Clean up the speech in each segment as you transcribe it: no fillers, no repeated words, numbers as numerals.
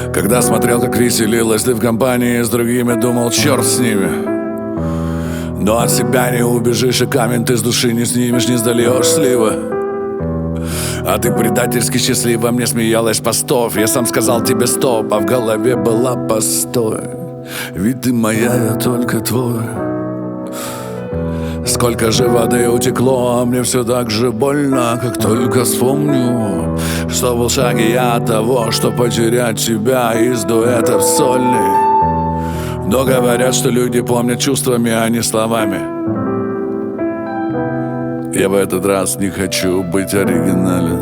Когда смотрел, как веселилась ты в компании с другими, думал, черт с ними. Но от себя не убежишь, и камень ты с души не снимешь, не сдольешь сливы. А ты предательски счастлива, мне смеялась постов. Я сам сказал тебе стоп, а в голове была постой. Ведь ты моя, я только твой. Сколько же воды утекло, а мне все так же больно, как только вспомню, что был в шаге я от того, что потерять тебя из дуэтов сольных. Но говорят, что люди помнят чувствами, а не словами. Я в этот раз не хочу быть оригинален.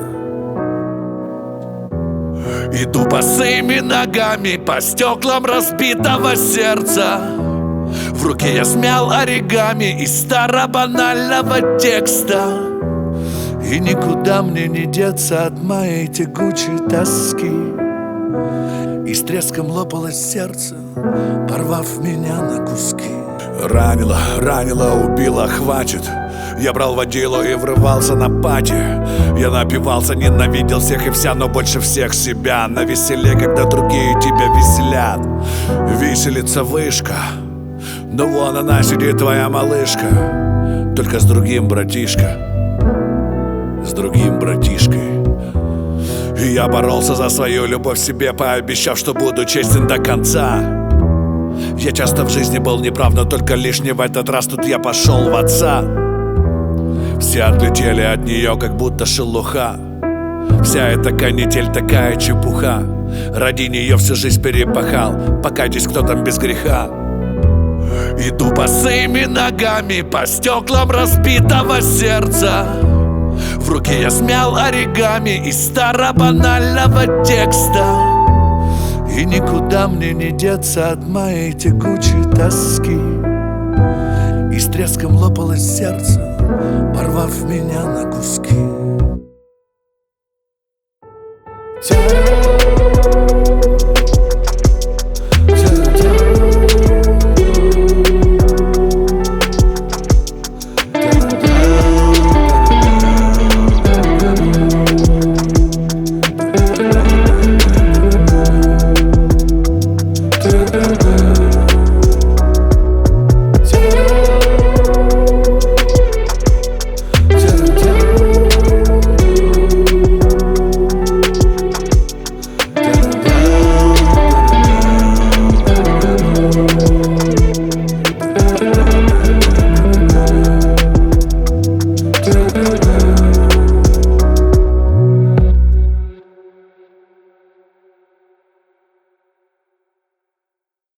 Иду босыми ногами по стеклам разбитого сердца. В руке я смял оригами из старобанального текста. И никуда мне не деться от моей тягучей тоски. И с треском лопалось сердце, порвав меня на куски. Ранило, ранило, убило, хватит. Я брал водилу и врывался на пати. Я напивался, ненавидел всех и вся, но больше всех себя. На веселе, когда другие тебя веселят. Виселица вышка, но вон она сидит, твоя малышка. Только с другим, братишка. С другим братишкой. И я боролся за свою любовь себе, пообещав, что буду честен до конца. Я часто в жизни был неправ, но только лишь не в этот раз. Тут я пошел в отца. Все отлетели от нее, как будто шелуха. Вся эта канитель, такая чепуха. Ради нее всю жизнь перепахал. Покайтесь, кто там без греха. Иду босыми ногами по стеклам разбитого сердца. В руке я смял оригами из старобанального текста. И никуда мне не деться от моей тягучей тоски. И с треском лопалось сердце, порвав меня на куски.